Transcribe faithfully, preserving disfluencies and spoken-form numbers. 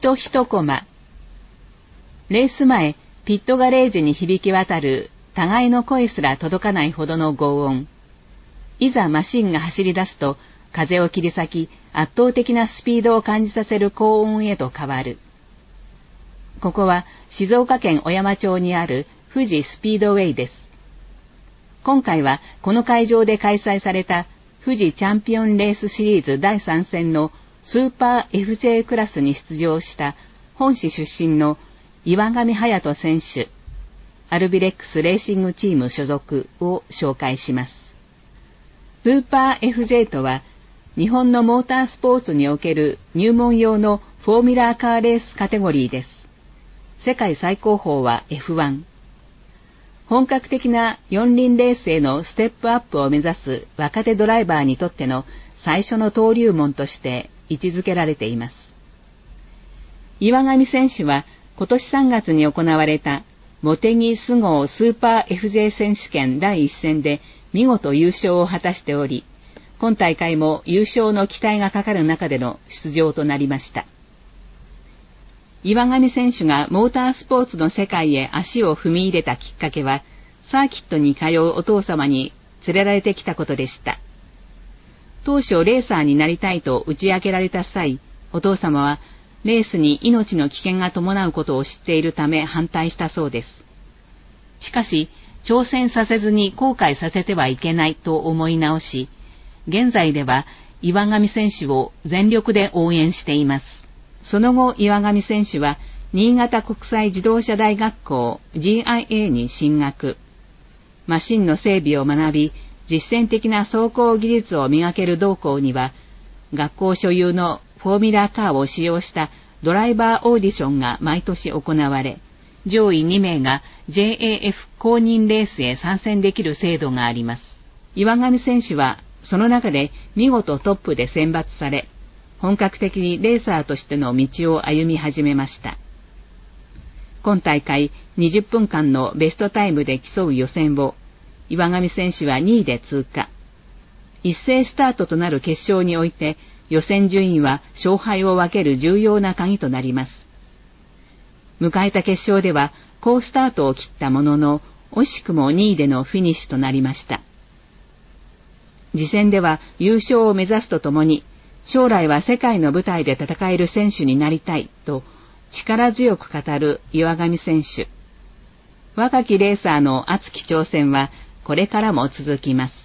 人一コマ。レース前、ピットガレージに響き渡る互いの声すら届かないほどの轟音。いざマシンが走り出すと、風を切り裂き、圧倒的なスピードを感じさせる高音へと変わる。ここは静岡県小山町にある富士スピードウェイです。今回はこの会場で開催された富士チャンピオンレースシリーズだいさん戦のスーパー エフジェー クラスに出場した本市出身の岩上隼人選手、アルビレックスレーシングチーム所属を紹介します。スーパー エフジェー とは日本のモータースポーツにおける入門用のフォーミュラーカーレースカテゴリーです。世界最高峰は エフワン。本格的な四輪レースへのステップアップを目指す若手ドライバーにとっての最初の登竜門として位置づけられています。岩上選手は今年さんがつに行われた茂木菅生スーパー エフジェー 選手権だいいっ戦で見事優勝を果たしており、今大会も優勝の期待がかかる中での出場となりました。岩上選手がモータースポーツの世界へ足を踏み入れたきっかけは、サーキットに通うお父様に連れられてきたことでした。当初レーサーになりたいと打ち明けられた際、お父様はレースに命の危険が伴うことを知っているため反対したそうです。しかし、挑戦させずに後悔させてはいけないと思い直し、現在では岩上選手を全力で応援しています。その後、岩上選手は新潟国際自動車大学校 ジーアイエー に進学。マシンの整備を学び、実践的な走行技術を磨ける同校には、学校所有のフォーミュラーカーを使用したドライバーオーディションが毎年行われ、上位に名が ジェーエーエフ 公認レースへ参戦できる制度があります。岩上選手はその中で見事トップで選抜され、本格的にレーサーとしての道を歩み始めました。今大会にじゅっぷんかんのベストタイムで競う予選を、岩上選手はにいで通過。一斉スタートとなる決勝において、予選順位は勝敗を分ける重要な鍵となります。迎えた決勝では好スタートを切ったものの、惜しくもにいでのフィニッシュとなりました。次戦では優勝を目指すとともに、将来は世界の舞台で戦える選手になりたいと力強く語る岩上選手。若きレーサーの熱き挑戦はこれからも続きます。